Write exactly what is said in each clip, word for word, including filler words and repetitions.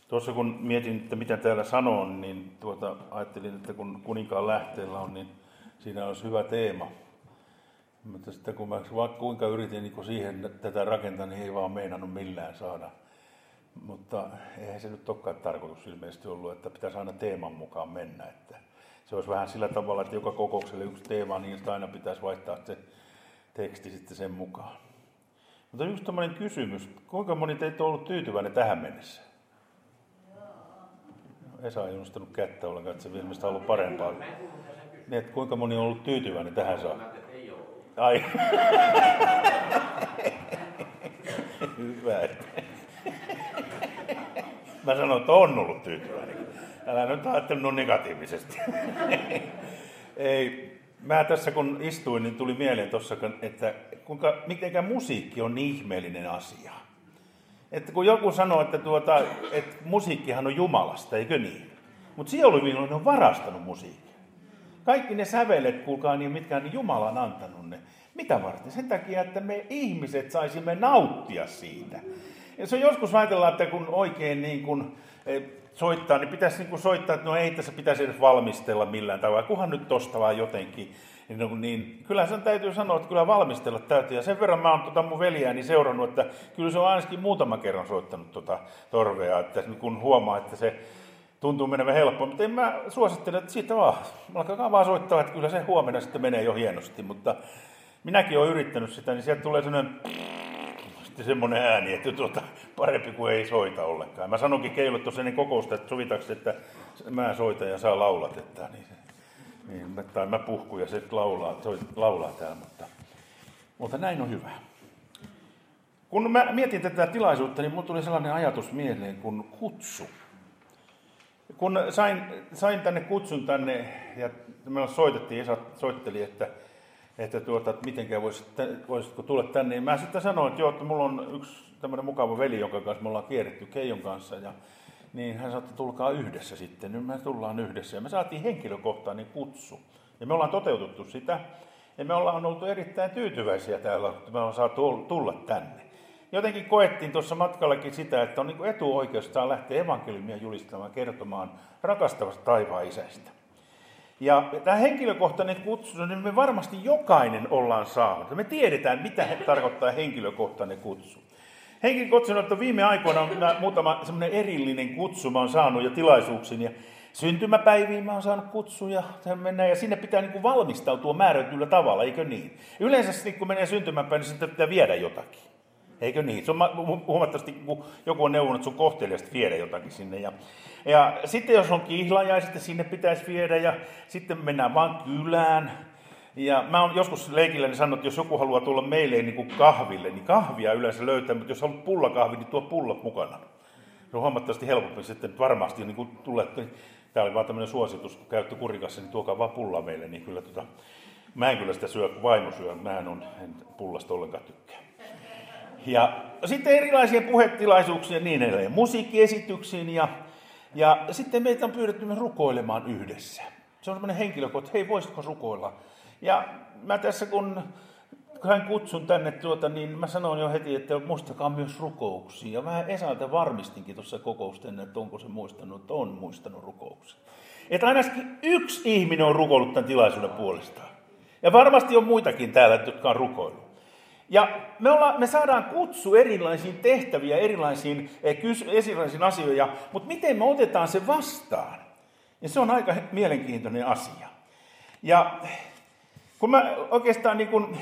Tuossa kun mietin, että mitä täällä sanon, niin tuota, ajattelin, että kun kuninkaan lähteellä on, niin siinä olisi hyvä teema. Mutta sitten kun mä vaikka kuinka yritin niin kun siihen tätä rakentaa, niin ei vaan meinannut millään saada. Mutta eihän se nyt olekaan tarkoitus ilmeisesti ollut, että pitäisi aina teeman mukaan mennä. Että se olisi vähän sillä tavalla, että joka kokoukselle yksi teema, niin sitä aina pitäisi vaihtaa se teksti sitten sen mukaan. Mutta just tämmöinen kysymys, kuinka moni teitä on ollut tyytyväinen tähän mennessä? Esa ei nostanut kättä ollenkaan, että se ilmeisesti on ollut parempaa. Niin, että kuinka moni on ollut tyytyväinen tähän saakka? Ai. Hyvä. Mä sanon, että on ollut tyytyväinen. Älä nyt ajattelut negatiivisesti. Ei. Mä tässä kun istuin, niin tuli mieleen tuossa, että kuinka, mitenkä musiikki on niin ihmeellinen asia. Että kun joku sanoo, että, tuota, että musiikkihan on Jumalasta, eikö niin? Mutta sieluvinoinen on varastanut musiikkia. Kaikki ne sävelet, kuulkaa, niin mitkä niin Jumala on antanut ne. Mitä varten? Sen takia, että me ihmiset saisimme nauttia siitä. Ja se on joskus ajatellaan, että kun oikein niin kun soittaa, niin pitäisi niin kun soittaa, että no ei tässä pitäisi edes valmistella millään tavalla. Kunhan nyt tosta vaan jotenkin. Niin, niin, kyllä sen täytyy sanoa, että kyllä valmistella täytyy. Ja sen verran mä oon tota mun veljääni seurannut, että kyllä se on ainakin muutaman kerran soittanut tota torvea. Että kun huomaa, että se tuntuu menevän helppoa. Mutta en mä suosittele, että siitä vaan. Alkakaa vaan soittaa, että kyllä se huomenna sitten menee jo hienosti. Mutta minäkin olen yrittänyt sitä, niin sieltä tulee sellainen sitten semmoinen ääni, että tuota, parempi kuin ei soita ollenkaan. Mä sanonkin Keijolle tuossa ennen kokousta, että sovitaanko, että mä soitan ja saa laulatetta. Niin, niin, tai mä puhkun ja se laulaa, laulaa täällä, mutta, mutta näin on hyvä. Kun mä mietin tätä tilaisuutta, niin mulla tuli sellainen ajatus mieleen kuin kutsu. Kun sain, sain tänne kutsun tänne, ja me soitettiin, Esa soitteli, että että, tuota, että mitenkään voisit, voisitko tulla tänne. Ja mä sitten sanoin, että joo, että mulla on yksi tämmöinen mukava veli, jonka kanssa me ollaan kierretty Keijon kanssa. Ja, niin hän sanoi, että tulkaa yhdessä sitten. Nyt me tullaan yhdessä. Ja me saatiin henkilökohtainen kutsu. Ja me ollaan toteutettu sitä. Ja me ollaan oltu erittäin tyytyväisiä täällä, että me ollaan saatu tulla tänne. Jotenkin koettiin tuossa matkallakin sitä, että on niin kuin etuoikeus saa lähteä evankeliumia julistamaan, kertomaan rakastavasta taivaan isästä. Ja tämä henkilökohtainen kutsu, niin me varmasti jokainen ollaan saanut. Me tiedetään, mitä tarkoittaa henkilökohtainen kutsu. Henkilökohtainen, että viime aikoina on muutama semmoinen erillinen kutsu, mä oon saanut jo tilaisuuksiin. Ja syntymäpäiviin mä oon saanut kutsuja, ja sinne pitää niin kuin valmistautua määrätyllä tavalla, eikö niin? Yleensä kun menee syntymäpäin, niin sitten pitää viedä jotakin. Eikö niin? Se on huomattavasti, kun joku on neuvonut, että sun kohteliasta viedä jotakin sinne. Ja, ja sitten jos on kihlajaiset, sinne pitäisi viedä ja sitten mennään vaan kylään. Ja mä oon joskus leikilläni sanonut, että jos joku haluaa tulla meille niin kuin kahville, niin kahvia yleensä löytää, mutta jos haluat pullakahvi, niin tuo pullat mukana. Se on huomattavasti helpompi sitten varmasti niin kuin tulee. Tämä oli vaan tämmöinen suositus, kun käytte Kurikassa, niin tuokaa vaan pullaa meille. Niin kyllä, tota, mä en kyllä sitä syö, kun vaimo syö, mä en, on, en pullasta ollenkaan tykkää. Ja sitten erilaisia puhetilaisuuksia ja niin edelleen, musiikkiesityksiin ja, ja sitten meitä on pyydetty myös rukoilemaan yhdessä. Se on semmoinen henkilökohta, että hei, voisitko rukoilla? Ja mä tässä kun hän kutsun tänne, tuota, niin mä sanoin jo heti, että muistakaa myös rukouksia. Ja vähän Esalta varmistinkin tuossa kokousten, että onko se muistanut, että on muistanut rukouksia. Että ainakin yksi ihminen on rukoillut tämän tilaisuuden puolestaan. Ja varmasti on muitakin täällä, jotka on rukoillut. Ja me, ollaan, me saadaan kutsu erilaisiin tehtäviä, erilaisiin, erilaisiin asioihin, mutta miten me otetaan se vastaan? Ja se on aika mielenkiintoinen asia. Ja kun mä oikeastaan niin kuin,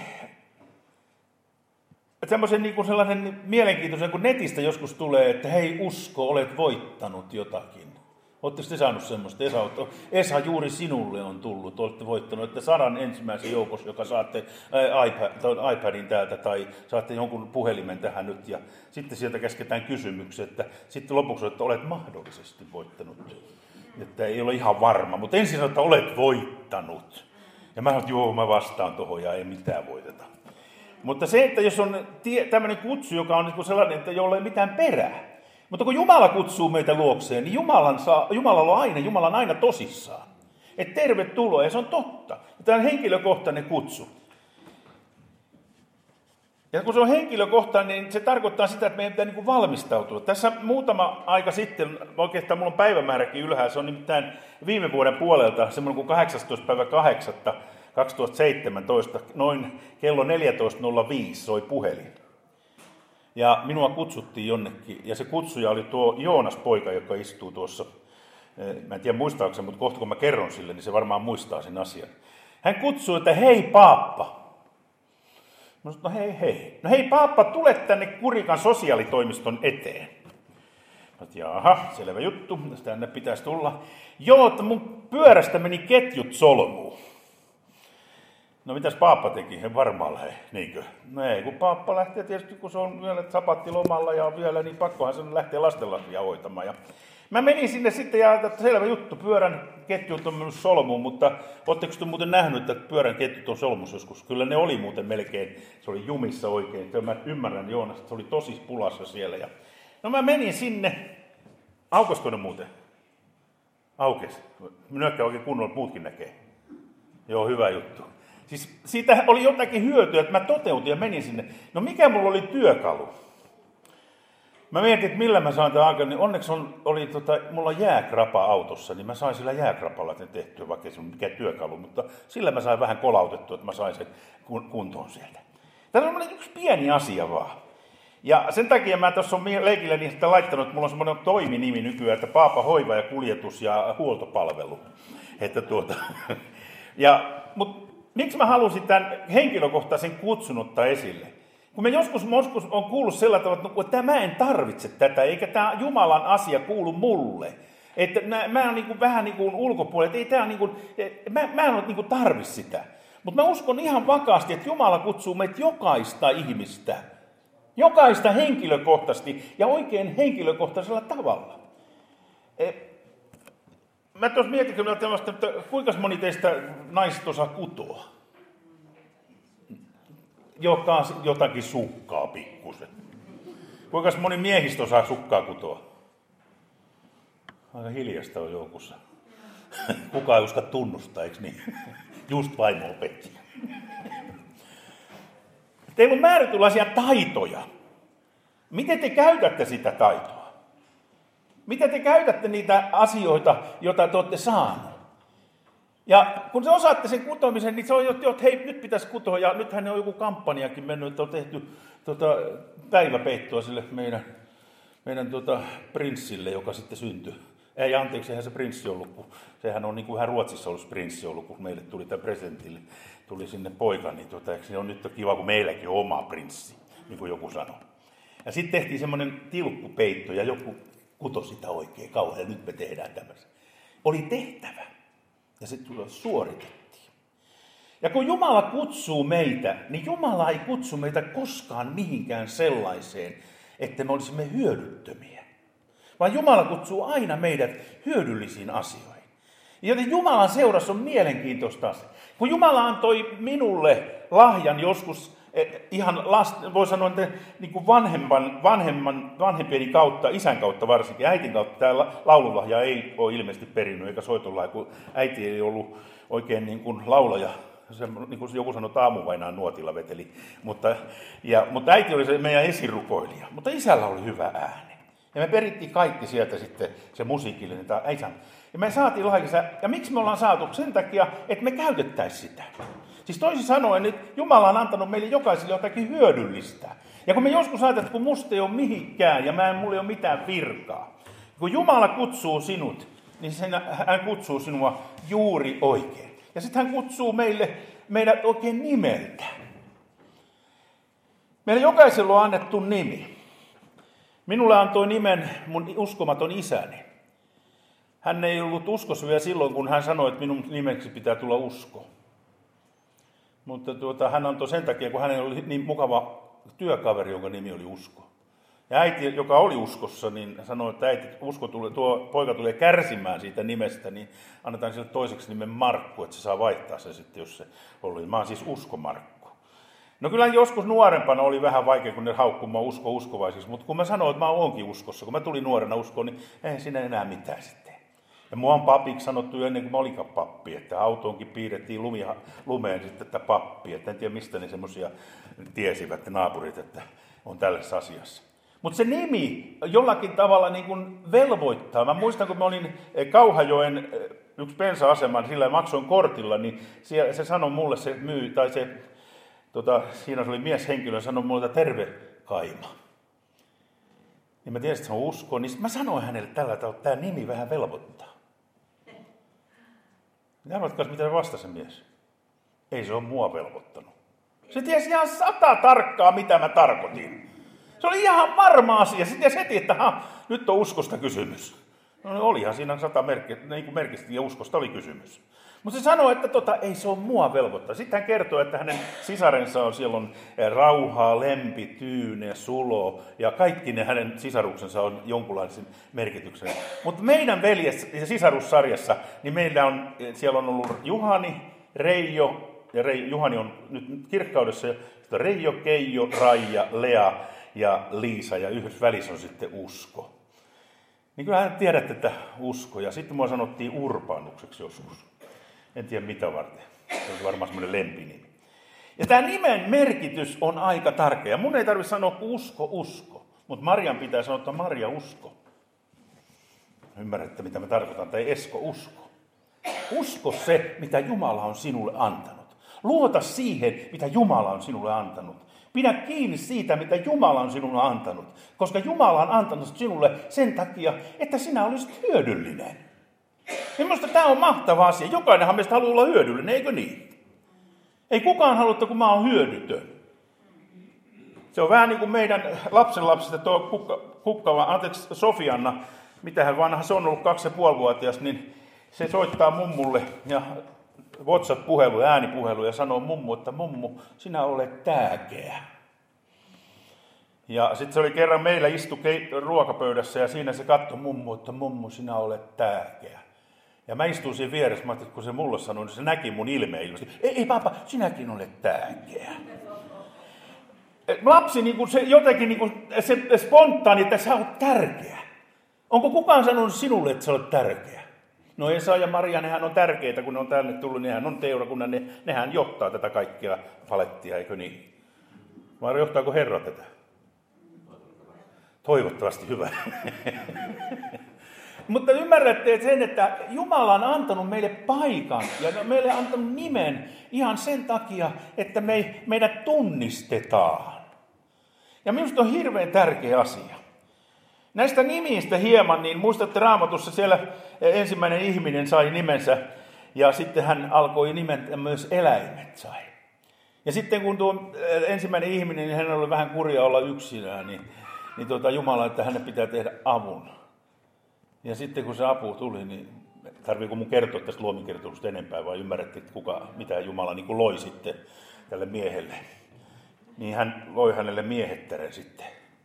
semmoisen niin kuin sellainen mielenkiintoisen, kun netistä joskus tulee, että hei usko, olet voittanut jotakin. Oletteko te saanut semmoista? Esa, Esa, juuri sinulle on tullut. Olette voittanut, että sadan ensimmäisen joukossa, joka saatte iPad, iPadin täältä tai saatte jonkun puhelimen tähän nyt. Ja sitten sieltä käsketään kysymyksiä, että sitten lopuksi, että olet mahdollisesti voittanut. Että ei ole ihan varma, mutta ensin sanotaan, että olet voittanut. Ja mä sanon, että joo, mä vastaan tuohon ja ei mitään voiteta. Mutta se, että jos on tie, tämmöinen kutsu, joka on niin sellainen, että jolla ei mitään perää. Mutta kun Jumala kutsuu meitä luokseen, niin Jumalan saa, Jumalalla on aina, Jumala on aina tosissaan. Että tervetuloa, ja se on totta. Ja tämä on henkilökohtainen kutsu. Ja kun se on henkilökohtainen, niin se tarkoittaa sitä, että meidän pitää niin kuin valmistautua. Tässä muutama aika sitten, oikeastaan mulla on päivämääräkin ylhäällä, se on nimittäin viime vuoden puolelta, semmoinen kuin kahdeksastoista päivä kahdeksatta kaksituhattaseitsemäntoista, noin kello neljätoista nolla viisi soi puhelin. Ja minua kutsuttiin jonnekin, ja se kutsuja oli tuo Joonas poika, joka istuu tuossa. Mä en tiedä muistaako se, mutta kohta kun mä kerron sille, niin se varmaan muistaa sen asian. Hän kutsui, että hei paappa. Mä sanoin, no hei hei. No hei paappa, tule tänne Kurikan sosiaalitoimiston eteen. Mä sanoin, jaha, selvä juttu, tänne pitäisi tulla. Joo, että mun pyörästä meni ketjut solmuun. No mitäs paappa teki? He varmaan lähe, niinkö? No ei, kun paappa lähtee tietysti, kun se on vielä sapattilomalla ja vielä, niin pakkohan sen lähtee lastenlasia hoitamaan. Ja mä menin sinne sitten ja että selvä juttu, pyörän ketjut on mennyt solmuun, mutta ootteko te muuten nähnyt, että pyörän ketjut on solmus joskus? Kyllä ne oli muuten melkein, se oli jumissa oikein. Mä ymmärrän Joonas, että se oli tosi pulassa siellä. Ja no mä menin sinne, aukasko ne muuten? Aukes. Minäkään oikein kunnolla, muutkin näkee. Joo, hyvä juttu. Siis siitä oli jotakin hyötyä, että mä toteutin ja menin sinne. No mikä mulla oli työkalu? Mä mietin, että millä mä saan tämän aikaan, niin onneksi on, oli, tota, mulla on jääkrapa autossa, niin mä sain sillä jääkrapalla sen tehtyä, vaikka ei se ole mikään työkalu, mutta sillä mä sain vähän kolautettua, että mä sain sen kuntoon sieltä. Tämä on yksi pieni asia vaan. Ja sen takia mä tuossa on leikillä niin sitä laittanut, että mulla on semmoinen toiminimi nykyään, että Paapa hoiva ja kuljetus ja huoltopalvelu. Että tuota, ja, mutta miksi mä halusin tämän henkilökohtaisen kutsun ottaa esille? Kun me joskus, joskus on kuullut sillä tavalla, että mä en tarvitse tätä, eikä tämä Jumalan asia kuulu mulle. Että mä, mä oon niin kuin vähän niin kuin ulkopuolella, että ei tää niin kuin, mä, mä en ole niin kuin tarvi sitä. Mutta mä uskon ihan vakaasti, että Jumala kutsuu meitä jokaista ihmistä. Jokaista henkilökohtaisesti ja oikein henkilökohtaisella tavalla. Mä tuossa mietin kyllä tällaista, että kuinka moni teistä naiset osaa kutoa? Joka jotakin sukkaa pikkusen. Kuinka moni miehistä osaa sukkaa kutoa? Aika hiljasta on joukossa. Kukaan ei uska tunnustaa, eikö niin? Just vaimo opetti. Teillä on määrätynlaisia taitoja. Miten te käytätte sitä taitoa? Miten te käytätte niitä asioita, joita te olette saaneet? Ja kun te osaatte sen kutomisen, niin se on jo, että hei, nyt pitäisi kutoa. Ja nythän on joku kampanjakin mennyt, että on tehty tuota, päiväpeittoa sille meidän, meidän tuota, prinssille, joka sitten syntyi. Ei, anteeksi, eihän se prinssi ollut, kun sehän on niin kuin vähän Ruotsissa ollut prinssi ollut, kun meille tuli tämä presidentille, tuli sinne poika, niin tuota, se on nyt kiva, kun meilläkin on oma prinssi, niin kuin joku sanoi. Ja sitten tehtiin semmoinen tilkkupeitto ja joku kutoi sitä oikein kauhean, nyt me tehdään tämmöisen. Oli tehtävä ja se suoritettiin. Ja kun Jumala kutsuu meitä, niin Jumala ei kutsu meitä koskaan mihinkään sellaiseen, että me olisimme hyödyttömiä. Vaan Jumala kutsuu aina meidät hyödyllisiin asioihin. Joten Jumalan seurassa on mielenkiintoista asia. Kun Jumala antoi minulle lahjan joskus, ihan last, voi sanoa, että niin kuin vanhemman, vanhemman, vanhempieni kautta, isän kautta varsinkin, äitin kautta tämä laululahja ei ole ilmeisesti perinnyt, eikä soitolahja, kun äiti ei ollut oikein niin kuin laulaja. Se, niin kuin joku sanoi, aamuvainaan nuotilla veteli, mutta, ja, mutta äiti oli se meidän esirukoilija, mutta isällä oli hyvä ääni. Ja me perittiin kaikki sieltä sitten se musiikillinen tai äisän. Ja me saatiin lahjansa. Ja miksi me ollaan saatu? Sen takia, että me käytettäisiin sitä. Siis toisin sanoen, että Jumala on antanut meille jokaiselle jotakin hyödyllistä. Ja kun me joskus ajatellaan, että kun musta ei ole mihinkään ja mä en, mulla ei ole mitään virkaa. Kun Jumala kutsuu sinut, niin sen, hän kutsuu sinua juuri oikein. Ja sitten hän kutsuu meille, meidät oikein nimeltä. Meille jokaisella on annettu nimi. Minulle antoi nimen mun uskomaton isäni. Hän ei ollut uskossa vielä silloin, kun hän sanoi, että minun nimeksi pitää tulla usko. Mutta tuota, hän antoi sen takia, kun hänellä oli niin mukava työkaveri, jonka nimi oli Usko. Ja äiti, joka oli uskossa, niin sanoi, että äiti, usko tulee, tuo poika tulee kärsimään siitä nimestä, niin annetaan sille toiseksi nimen Markku, että se saa vaihtaa sen sitten, jos se oli. Mä oon siis Usko Markku. No kyllä joskus nuorempana oli vähän vaikea, kun ne haukkumaan usko uskovaisiksi, mutta kun mä sanoin, että mä oonkin uskossa, kun mä tulin nuorena uskoon, niin ei siinä enää mitään sitten. Ja mua on papiksi sanottu jo ennen kuin mä olikaan pappi, että autoonkin piirrettiin lumi, lumeen sitten että pappi. Että en tiedä mistä ne semmoisia tiesivät naapurit, että on tällaisessa asiassa. Mutta se nimi jollakin tavalla niin kuin velvoittaa. Mä muistan, kun mä olin Kauhajoen yksi bensa-aseman, sillä maksoin kortilla, niin se sanoi mulle, se myy, tai se, tota, siinä se oli mieshenkilö, sanoi mulle, että terve Kaima. Niin mä tiesin, että se on usko, niin mä sanoin hänelle tällä tavalla, että tämä nimi vähän velvoittaa. Ja arvatkaa, mitä vastasi se mies. Ei se ole mua velvoittanut. Se tiesi ihan sata tarkkaa, mitä mä tarkoitin. Se oli ihan varma asia. Se tiesi heti, että ha, nyt on uskosta kysymys. No olihan siinä sata merkki, niin kuin merkistä ja uskosta oli kysymys. Mutta se sanoi, että tota, ei se ole mua velvoittaa. Sitten hän kertoo, että hänen sisarensa on, siellä on rauhaa, lempi, tyyne, sulo ja kaikki ne hänen sisaruksensa on jonkunlaisen merkityksen. Mutta meidän veljes- ja sisarussarjassa, niin meillä on, siellä on ollut Juhani, Reijo, ja Rei, Juhani on nyt kirkkaudessa, ja Reijo, Keijo, Raija, Lea ja Liisa ja yhdessä välissä on sitten Usko. Niin kyllähän tiedätte, että usko. Ja sitten mua sanottiin Urbanukseksi joskus. En tiedä mitä varten. Se on varmaan semmoinen lempinimi. Ja tämä nimen merkitys on aika tärkeä. Mun ei tarvitse sanoa usko, usko. Mutta Marian pitää sanoa, että Maria usko. Ymmärrätte, mitä mä tarkoitan. Tai Esko usko. Usko se, mitä Jumala on sinulle antanut. Luota siihen, mitä Jumala on sinulle antanut. Pidä kiinni siitä, mitä Jumala on sinulle antanut. Koska Jumala on antanut sinulle sen takia, että sinä olisit hyödyllinen. Ja minusta tämä on mahtava asia. Jokainenhan meistä haluaa olla hyödyllinen, eikö niin? Ei kukaan halua, kun mä oon hyödytön. Se on vähän niin kuin meidän lapsenlapsista tuo kukka, kukkava, anteeksi Sofianna, mitähän vanha se on ollut kaksi ja puoli vuotias, niin se soittaa mummulle ja WhatsApp-puhelu, äänipuhelu ja sanoo mummu, että mummu, sinä olet tärkeä. Ja sitten se oli kerran meillä istu ruokapöydässä ja siinä se katsoi mummu, että mummu, sinä olet tärkeä. Ja mä istuin siinä vieressä, mä ajattelin, kun se mulle sanoi, niin se näki mun ilmeen ilmeisesti. Ei, ei papa, sinäkin olet tärkeä. Lapsi, niin kuin se jotenkin niin kuin se spontaani, että sä olet tärkeä. Onko kukaan sanonut sinulle, että sä olet tärkeä? No Esa ja Maria, nehän on tärkeitä, kun ne on tänne tullut, nehän on seurakunnan, ne, nehän johtaa tätä kaikkia palettia, eikö niin? Vai johtaako Herra tätä? Toivottavasti hyvä. Mutta ymmärrätte sen, että Jumala on antanut meille paikan ja meille on antanut nimen ihan sen takia, että me, meidät tunnistetaan. Ja minusta on hirveän tärkeä asia. Näistä nimistä hieman, niin muistatte Raamatussa siellä ensimmäinen ihminen sai nimensä ja sitten hän alkoi nimetä myös eläimet sai. Ja sitten kun tuo ensimmäinen ihminen, niin hän oli vähän kurja olla yksinään, niin, niin tuota Jumala, että hänen pitää tehdä avun. Ja sitten kun se apu tuli, niin tarviiko mun kertoa tästä luominkertomusta enempää vai ymmärrätte, että kuka, mitä Jumala niin kuin loi sitten tälle miehelle. Niin hän loi hänelle miehettären sitten.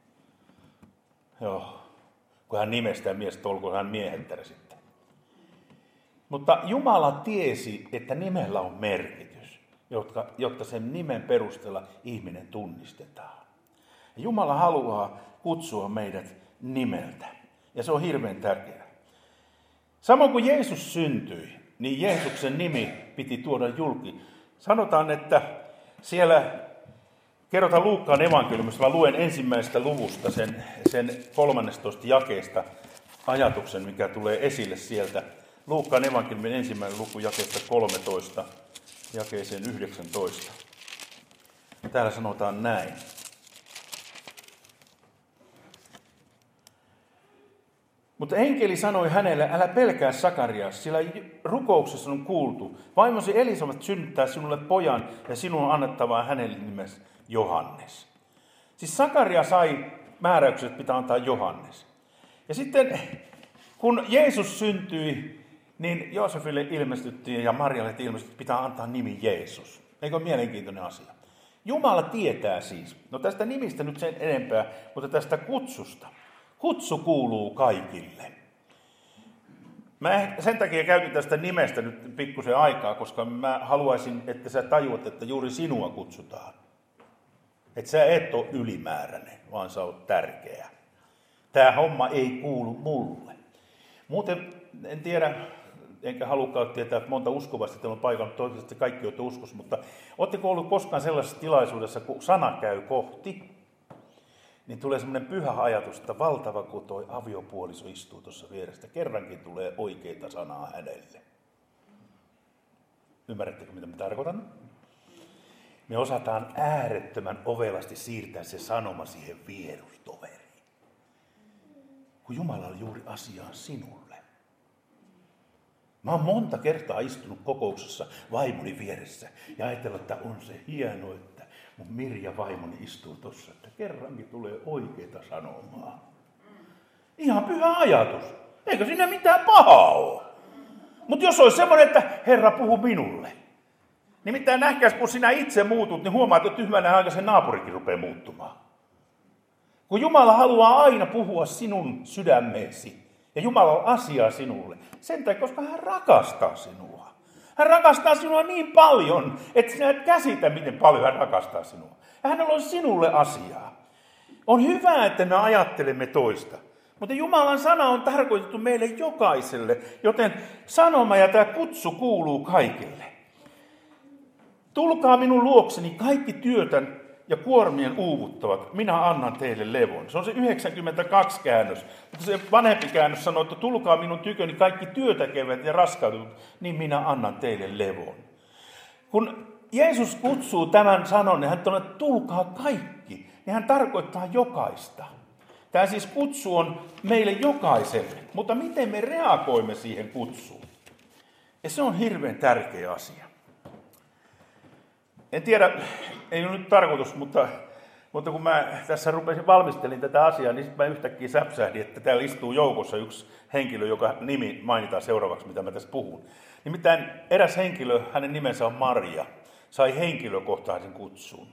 Joo, kun hän nimestään miestä, olkoon hän miehettäre sitten. Mutta Jumala tiesi, että nimellä on merkitys, jotta, jotta sen nimen perusteella ihminen tunnistetaan. Ja Jumala haluaa kutsua meidät nimeltä. Ja se on hirveän tärkeää. Samoin kuin Jeesus syntyi, niin Jeesuksen nimi piti tuoda julki. Sanotaan, että siellä kerrotaan Luukkaan evankeliumista, mä luen ensimmäisestä luvusta sen, sen kolmannestatoista jakeesta ajatuksen, mikä tulee esille sieltä. Luukkaan evankeliumin ensimmäinen luku jakeesta kolmetoista, jakeeseen yhdeksäntoista. Täällä sanotaan näin. Mutta enkeli sanoi hänelle, älä pelkää Sakarias, sillä rukouksessa on kuultu. Vaimosi Elisabet synnyttää sinulle pojan ja sinun on annettavaa hänelle nimessä Johannes. Siis Sakaria sai määräykset, että pitää antaa Johannes. Ja sitten kun Jeesus syntyi, niin Joosefille ilmestyttiin ja Marialle ilmestyttiin, että pitää antaa nimi Jeesus. Eikö ole mielenkiintoinen asia? Jumala tietää siis, no tästä nimistä nyt sen enempää, mutta tästä kutsusta. Kutsu kuuluu kaikille. Mä sen takia käytin tästä nimestä nyt pikkusen aikaa, koska mä haluaisin, että sä tajuat, että juuri sinua kutsutaan. Että sä et ole ylimääräinen, vaan sä oot tärkeä. Tää homma ei kuulu mulle. Muuten en tiedä, enkä halukkaan tietää, että monta uskovasta teillä on paikalla, toivottavasti kaikki olette uskossa, mutta oletteko ollut koskaan sellaisessa tilaisuudessa, kun sana käy kohti, niin tulee semmoinen pyhä ajatus, että valtava kun toi aviopuoliso istuu tuossa vierestä, kerrankin tulee oikeita sanaa hänelle. Ymmärrättekö, mitä mä tarkoitan? Me osataan äärettömän ovelasti siirtää se sanoma siihen vierustoveriin. Kun Jumala on juuri asiaan sinulle. Mä oon monta kertaa istunut kokouksessa vaimoni vieressä ja ajatellut, että on se hienoa, että mun Mirja vaimoni istuu tossa, että kerrankin tulee oikeita sanomaa. Ihan pyhä ajatus. Eikö siinä mitään pahaa ole? Mutta jos olisi semmoinen, että Herra puhu minulle. Nimittäin nähkäs, kun sinä itse muutut, niin huomaat, että tyhmänä aika se naapurikin rupeaa muuttumaan. Kun Jumala haluaa aina puhua sinun sydämeesi, ja Jumala on asiaa sinulle, sen takia, koska hän rakastaa sinua. Hän rakastaa sinua niin paljon, että sinä et käsitä, miten paljon hän rakastaa sinua. Ja hänellä on sinulle asiaa. On hyvä, että me ajattelemme toista. Mutta Jumalan sana on tarkoitettu meille jokaiselle, joten sanoma ja tämä kutsu kuuluu kaikille. Tulkaa minun luokseni kaikki työtän ja kuormien uuvuttavat, minä annan teille levon. Se on se yhdeksänkymmentäkaksi käännös. Mutta se vanhempi käännös sanoo, että tulkaa minun tyköni kaikki työtäkevät ja raskaudut, niin minä annan teille levon. Kun Jeesus kutsuu tämän sanon, niin hän sanoo, että tulkaa kaikki, niin hän tarkoittaa jokaista. Tämä siis kutsu on meille jokaiselle, mutta miten me reagoimme siihen kutsuun? Ja se on hirveän tärkeä asia. En tiedä, ei ole nyt tarkoitus, mutta, mutta kun mä tässä rupesin valmistelin tätä asiaa, niin sitten mä yhtäkkiä säpsähdin, että täällä istuu joukossa yksi henkilö, joka nimi mainitaan seuraavaksi, mitä mä tässä puhun. Nimittäin eräs henkilö, hänen nimensä on Maria, sai henkilökohtaisen kutsun.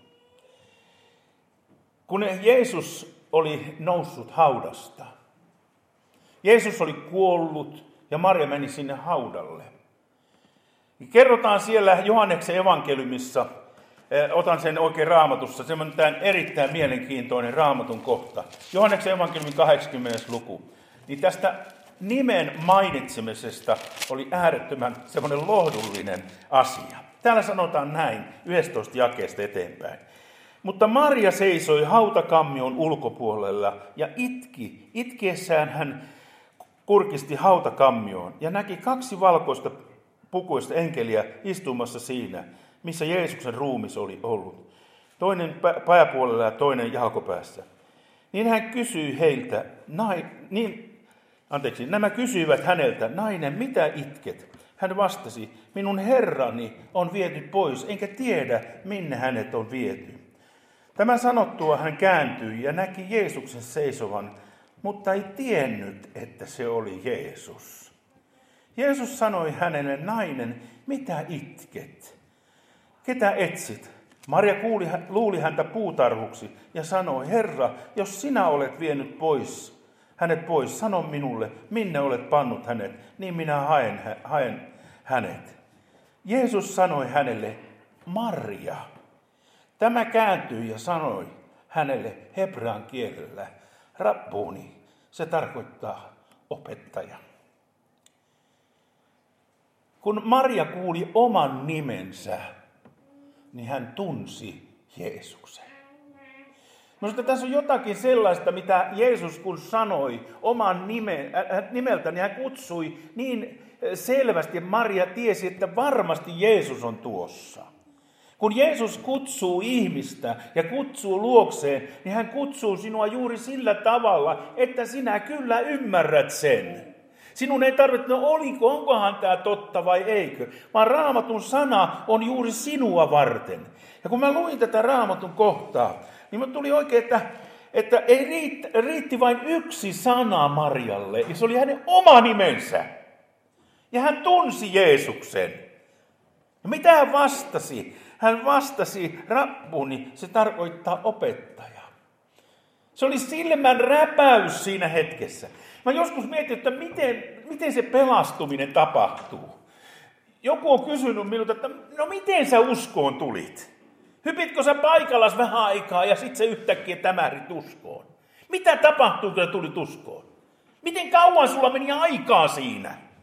Kun Jeesus oli noussut haudasta, Jeesus oli kuollut ja Maria meni sinne haudalle. Kerrotaan siellä Johanneksen evankeliumissa, otan sen oikein Raamatussa, se on tämän erittäin mielenkiintoinen Raamatun kohta. Johanneksen evankeliumin kahdeksaskymmenes luku. Niin tästä nimen mainitsemisesta oli äärettömän semmoinen lohdullinen asia. Täällä sanotaan näin, yhdestoista jakeesta eteenpäin. Mutta Maria seisoi hautakammion ulkopuolella ja itki. Itkiessään hän kurkisti hautakammioon ja näki kaksi valkoista pukuista enkeliä istumassa siinä, missä Jeesuksen ruumis oli ollut. Toinen pääpuolella ja toinen jalkopäässä. Niin hän kysyi heiltä, nai, niin, anteeksi, nämä kysyivät häneltä, nainen, mitä itket? Hän vastasi, minun herrani on viety pois, enkä tiedä, minne hänet on viety. Tämän sanottua hän kääntyi ja näki Jeesuksen seisovan, mutta ei tiennyt, että se oli Jeesus. Jeesus sanoi hänelle, nainen, mitä itket? Ketä etsit? Maria kuuli, luuli häntä puutarhuksi ja sanoi, Herra, jos sinä olet vienyt pois, hänet pois, sano minulle, minne olet pannut hänet, niin minä haen, haen hänet. Jeesus sanoi hänelle, Maria. Tämä kääntyi ja sanoi hänelle hebrean kielellä, rabbuni, se tarkoittaa opettaja. Kun Maria kuuli oman nimensä, niin hän tunsi Jeesuksen. Minusta tässä on jotakin sellaista, mitä Jeesus kun sanoi oman nimen, äh, nimeltä, niin hän kutsui niin selvästi, että Maria tiesi, että varmasti Jeesus on tuossa. Kun Jeesus kutsuu ihmistä ja kutsuu luokseen, niin hän kutsuu sinua juuri sillä tavalla, että sinä kyllä ymmärrät sen. Sinun ei tarvitse, no oliko, onkohan tämä totta vai eikö, vaan Raamatun sana on juuri sinua varten. Ja kun mä luin tätä Raamatun kohtaa, niin minun tuli oikein, että, että ei riitti, riitti vain yksi sana Marjalle, ja se oli hänen oma nimensä. Ja hän tunsi Jeesuksen. Ja mitä hän vastasi? Hän vastasi, rabbuni, se tarkoittaa opettaja. Se oli silmän räpäys siinä hetkessä. Mä joskus mietin, että miten, miten se pelastuminen tapahtuu. Joku on kysynyt minulta, että no miten sä uskoon tulit? Hypitkö sä paikallas vähän aikaa ja sitten se yhtäkkiä tämärit uskoon? Mitä tapahtuu, kun sä tulit uskoon? Miten kauan sulla meni aikaa siinä?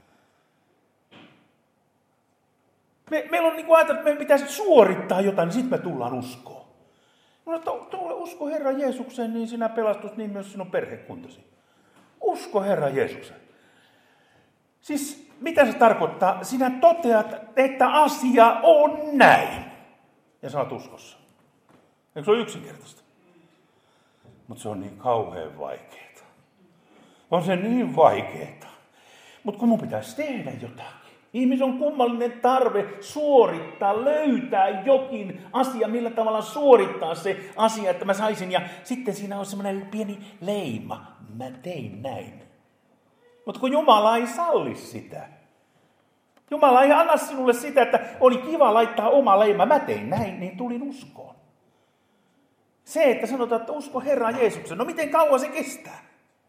Me, meillä on niin kuin ajateltu, että meidän pitäisi suorittaa jotain, niin sitten me tullaan uskoon. No, tule usko Herra Jeesukseen, niin sinä pelastus, niin myös sinun perhekuntasi. Usko Herra Jeesukseen. Siis mitä se tarkoittaa? Sinä toteat, että asia on näin. Ja sä oot uskossa. Eikö se ole yksinkertaista? Mutta se on niin kauhean vaikeaa. On se niin vaikeaa. Mutta kun mun pitäisi tehdä jotakin. Ihmisen on kummallinen tarve suorittaa, löytää jokin asia, millä tavalla suorittaa se asia, että mä saisin. Ja sitten siinä on semmoinen pieni leima. Mä tein näin. Mutta kun Jumala ei salli sitä. Jumala ei anna sinulle sitä, että oli kiva laittaa oma leima. Mä tein näin, niin tulin uskoon. Se, että sanotaan, että usko Herran Jeesuksen. No miten kauan se kestää?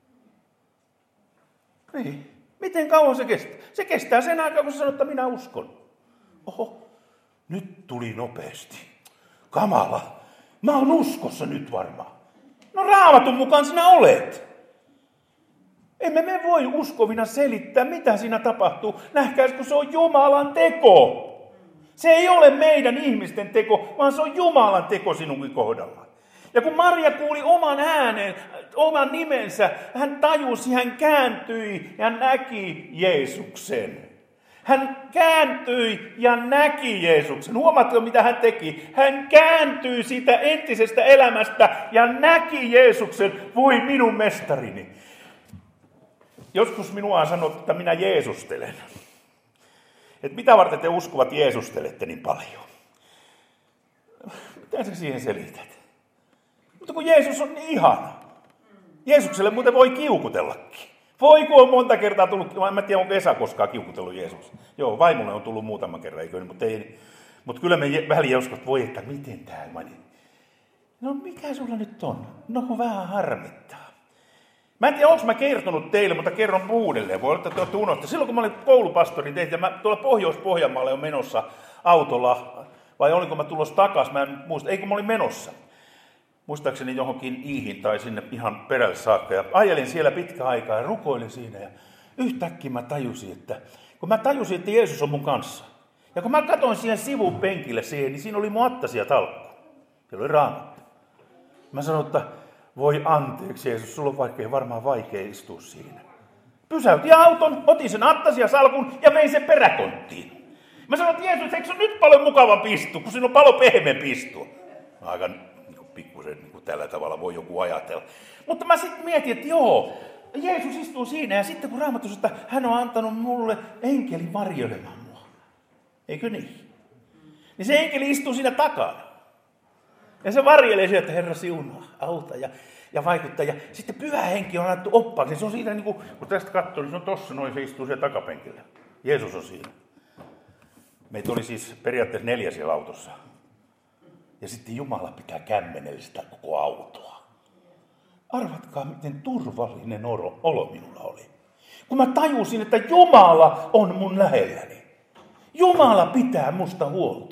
Niin. Miten kauan se kestää? Se kestää sen aikaa, kun sä sanot, että minä uskon. Oho, nyt tuli nopeasti. Kamala, mä oon uskossa nyt varmaan. No Raamatun mukaan sinä olet. Emme me voi uskovina selittää, mitä siinä tapahtuu. Nähkääs, kun se on Jumalan teko. Se ei ole meidän ihmisten teko, vaan se on Jumalan teko sinunkin kohdallaan. Ja kun Maria kuuli oman äänen, oman nimensä, hän tajusi, hän kääntyi ja näki Jeesuksen. Hän kääntyi ja näki Jeesuksen. Huomaatko, mitä hän teki? Hän kääntyi siitä entisestä elämästä ja näki Jeesuksen. Voi minun mestarini. Joskus minua on sanottu, että minä jeesustelen. Että mitä varten te uskovat jeesustelette niin paljon? Mitä sä siihen selität? Mutta kun Jeesus on niin ihana. Jeesukselle muuten voi kiukutellakin. Voi kun on monta kertaa tullut, en tiedä onko Esa koskaan kiukutellut Jeesus. Joo, vaimolle on tullut muutama kerran, eikö, mutta, ei, mutta kyllä me väliin joskus voi, että miten tämä meni. No mikä sulla nyt on? No kun vähän harmittaa. Mä en tiedä, onko mä kertonut teille, mutta kerron uudelleen. Voi olla, että te olette unohtaneet. Silloin kun mä olin koulupastori, tein, ja mä tuolla Pohjois-Pohjanmaalle on menossa autolla, vai olinko mä tulossa takaisin, mä en muista, ei kun mä olin menossa. Muistaakseni johonkin Iihin tai sinne ihan perälle saakka. Ja ajelin siellä pitkä aikaa ja rukoilin siinä. Ja yhtäkkiä mä tajusin, että kun mä tajusin, että Jeesus on mun kanssa. Ja kun mä katsoin siihen sivun penkille siihen, niin siinä oli mun attasia talkku. Siellä oli Raamattu. Mä sanoin, että voi anteeksi Jeesus, sulla on vaikea, varmaan vaikea istua siinä. Pysäytin auton, otin sen attasia salkun ja vein sen peräkonttiin. Mä sanoin, että Jeesus, eikö se ole nyt paljon mukavampi istua, kun siinä on paljon pehmeämpi istua. Aika pikkusen niin tällä tavalla voi joku ajatella. Mutta mä sitten mietin, että joo, Jeesus istuu siinä ja sitten kun Raamattu sanoo, että hän on antanut mulle enkelin varjelemaan mua. Eikö niin? Niin se enkeli istuu siinä takana. Ja se varjelee sieltä, että Herra siunaa, auta ja, ja vaikuttaa. Ja sitten Pyhä Henki on annettu oppaaksi. Se on siinä, niin kuin, kun tästä katsoo, niin se on tossa noin, se istuu siellä takapenkillä. Jeesus on siinä. Meitä oli siis periaatteessa neljä siellä autossa. Ja sitten Jumala pitää kämmenellä sitä koko autoa. Arvatkaa, miten turvallinen olo, olo minulla oli. Kun mä tajusin, että Jumala on mun lähelläni. Jumala pitää musta huolta.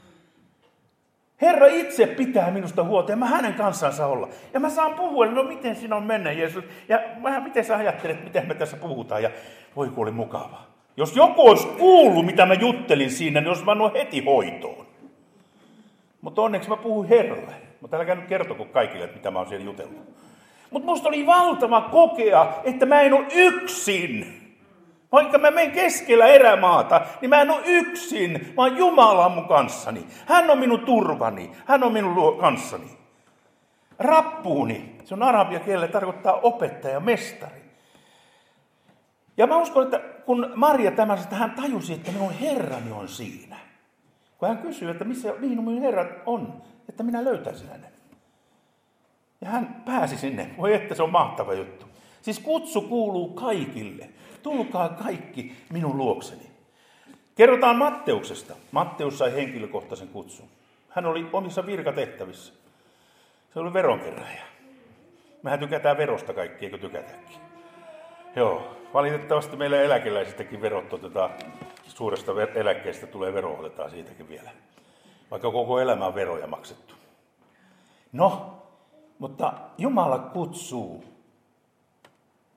Herra itse pitää minusta huolta ja mä hänen kanssaan saa olla. Ja mä saan puhua, no miten sinä on mennä Jeesus. Ja mä, miten sä ajattelet, miten me tässä puhutaan. Ja voi kun oli mukavaa. Jos joku olisi kuullut, mitä mä juttelin siinä, niin olisi vannut heti hoitoon. Mutta onneksi mä puhuin Herralle. Mutta älkää nyt kertoko kaikille, että mitä mä oon siellä jutellut. Mutta musta oli valtava kokea, että mä en ole yksin. Vaikka mä menen keskellä erämaata, niin mä en ole yksin, vaan Jumala on mun kanssani. Hän on minun turvani, hän on minun kanssani. Rappuuni, se on arabia kielellä, tarkoittaa opettaja, mestari. Ja mä uskon, että kun Maria tämän, että hän tajusi, että minun Herrani on siinä. Kun hän kysyi, että missä niin minun Herra on, että minä löytäisin hänen. Ja hän pääsi sinne. Voi että se on mahtava juttu. Siis kutsu kuuluu kaikille. Tulkaa kaikki minun luokseni. Kerrotaan Matteuksesta. Matteus sai henkilökohtaisen kutsun. Hän oli omissa virkatehtävissä. Se oli veronkeräjä. Mehän tykätään verosta kaikki, eikö tykätäkin? Joo, valitettavasti meillä eläkeläisistäkin verot otetaan, suuresta eläkkeestä tulee vero, otetaan siitäkin vielä. Vaikka koko elämä on veroja maksettu. No, mutta Jumala kutsuu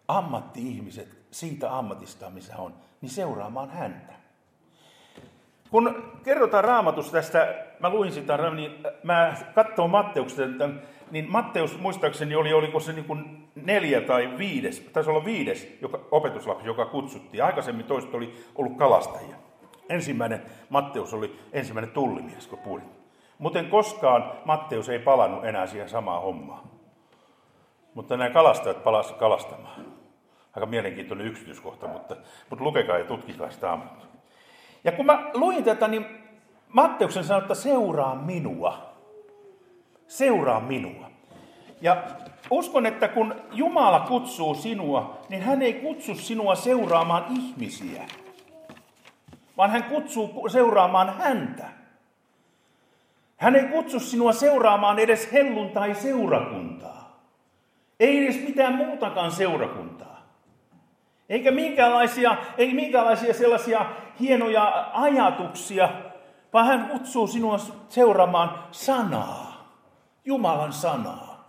ammatti-ihmiset siitä ammatistaan, missä on, niin seuraamaan häntä. Kun kerrotaan Raamatusta tästä, mä luin sitä, niin mä katsoin Matteuksesta, niin Matteus muistaakseni oli, oliko se niin kuin neljä tai viides, taisi olla viides joka, opetuslapsi, joka kutsuttiin. Aikaisemmin toiset oli ollut kalastajia. Ensimmäinen Matteus oli ensimmäinen tullimies, kun puhuin. Muuten koskaan Matteus ei palannut enää siihen samaan hommaan. Mutta nämä kalastajat palasivat kalastamaan. Aika mielenkiintoinen yksityiskohta, mutta, mutta lukekaa ja tutkikaa sitä Raamattua. Ja kun mä luin tätä, niin Matteuksen sanoi, että seuraa minua. Seuraa minua. Ja uskon, että kun Jumala kutsuu sinua, niin hän ei kutsu sinua seuraamaan ihmisiä, vaan hän kutsuu seuraamaan häntä. Hän ei kutsu sinua seuraamaan edes helluntai-seurakuntaa. Ei edes mitään muutakaan seurakuntaa. Eikä minkäänlaisia, ei minkäänlaisia sellaisia hienoja ajatuksia, vaan hän kutsuu sinua seuraamaan sanaa. Jumalan sanaa.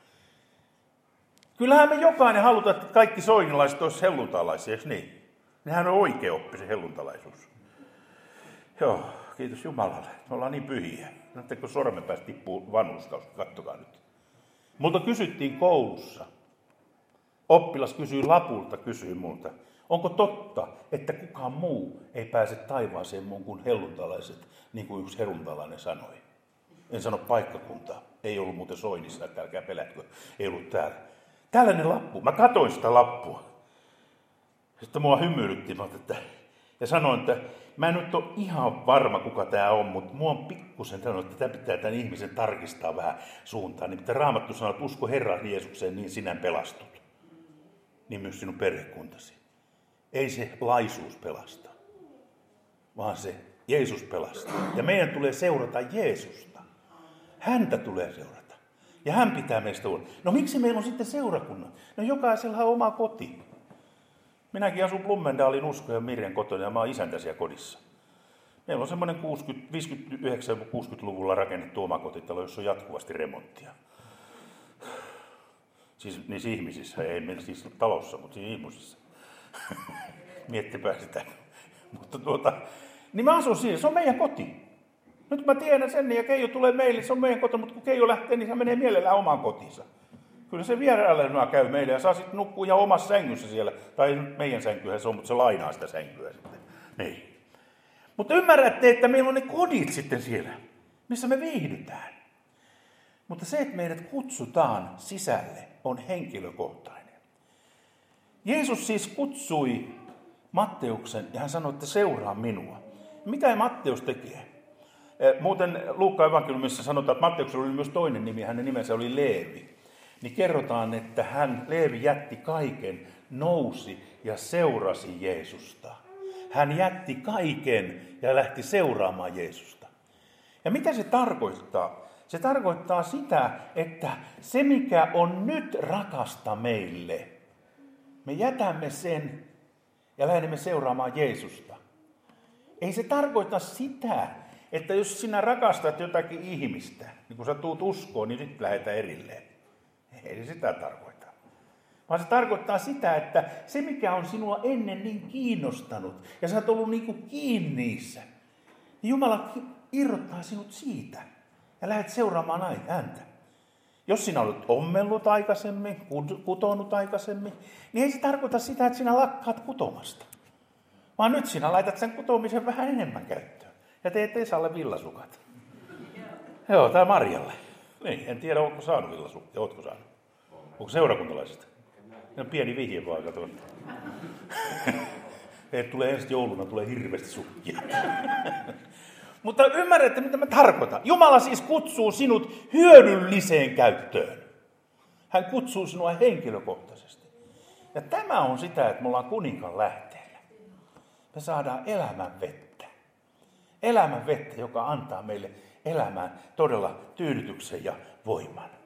Kyllähän me jokainen halutaan, että kaikki soinilaiset olisivat helluntalaisia, eikö niin? Nehän on oikeaoppi se helluntalaisuus. Joo, kiitos Jumalalle. Me ollaan niin pyhiä. Näette, kun sormen päästä tippuu vanhuskaus, kattokaa nyt. Multa kysyttiin koulussa. Oppilas kysyi lapulta, kysyi multa. Onko totta, että kukaan muu ei pääse taivaaseen muun kuin helluntalaiset, niin kuin yksi helluntalainen sanoi? En sano paikkakuntaa. Ei ollut muuten Soinissa, että älkää pelätkö. Ei ollut täällä. Tällainen lappu. Mä katoin sitä lappua. Sitten mua hymyilytti, että, ja sanoin, että mä en nyt ole ihan varma, kuka tämä on, mutta mua on pikkusen sanonut, että tämä pitää tämän ihmisen tarkistaa vähän suuntaan. Nimittäin Raamattu sanoo, että usko Herran Jeesukseen, niin sinä pelastut. Niin myös sinun perhekuntasi. Ei se laisuus pelasta, vaan se Jeesus pelastaa. Ja meidän tulee seurata Jeesusta. Häntä tulee seurata. Ja hän pitää meistä huolta. No miksi meillä on sitten seurakunnat? No jokaisella on oma koti. Minäkin asun Blommendaalin Usko ja Mirjan kotona ja mä oon isäntä siellä kodissa. Meillä on semmoinen viisikymmentäyhdeksän-kuusikymmentäluvulla rakennettu omakotitalo, jossa on jatkuvasti remonttia. Siis niissä ihmisissä, ei meillä siis talossa, mutta siinä ihmisissä. Miettipä sitä. Mutta tuota, niin mä asun siinä, se on meidän koti. Nyt mä tiedän sen, ja Keijo tulee meille, se on meidän koti, mutta kun Keijo lähtee, niin se menee mielellään omaan kotinsa. Kyllä se vierailevana käy meille ja saa sitten nukkua ihan omassa sängyssä siellä. Tai meidän sänkyhän se on, mutta se lainaa sitä sänkyä sitten. Niin. Mutta ymmärrätte, että meillä on ne kodit sitten siellä, missä me viihdytään. Mutta se, että meidät kutsutaan sisälle, on henkilökohtainen. Jeesus siis kutsui Matteuksen ja hän sanoi, että seuraa minua. Mitä Matteus tekee? Muuten Luukkaan evankeliumissa sanotaan, että Matteuksella oli myös toinen nimi, hänen nimensä oli Leevi. Niin kerrotaan, että hän, Leevi, jätti kaiken, nousi ja seurasi Jeesusta. Hän jätti kaiken ja lähti seuraamaan Jeesusta. Ja mitä se tarkoittaa? Se tarkoittaa sitä, että se mikä on nyt rakasta meille, me jätämme sen ja lähdemme seuraamaan Jeesusta. Ei se tarkoita sitä, että jos sinä rakastat jotakin ihmistä, niin kun sä tuut uskoon, niin nyt lähdetään erilleen. Ei se sitä tarkoita. Vaan se tarkoittaa sitä, että se mikä on sinua ennen niin kiinnostanut, ja sä oot ollut niin kuin kiinni niissä, niin Jumala irrottaa sinut siitä. Ja lähdet seuraamaan häntä. Jos sinä olet ommellut aikaisemmin, kutonut aikaisemmin, niin ei se tarkoita sitä, että sinä lakkaat kutomasta. Vaan nyt sinä laitat sen kutomisen vähän enemmän käyttöön. Ja teet Esalle villasukat. Joo, tää Marjalle. Niin, en tiedä, onko saanut villasukkia. Ootko saanut? Onko seurakuntalaisista? Ne on pieni vihje vaan, kato. Teet tulee ensi jouluna, tulee hirveästi sukkia. Mutta ymmärrätte, mitä mä tarkoitan. Jumala siis kutsuu sinut hyödylliseen käyttöön. Hän kutsuu sinua henkilökohtaisesti. Ja tämä on sitä, että me ollaan kuninkaan lähteellä. Me saadaan elämän vettä. Elämän vettä, joka antaa meille elämään todella tyydytyksen ja voiman.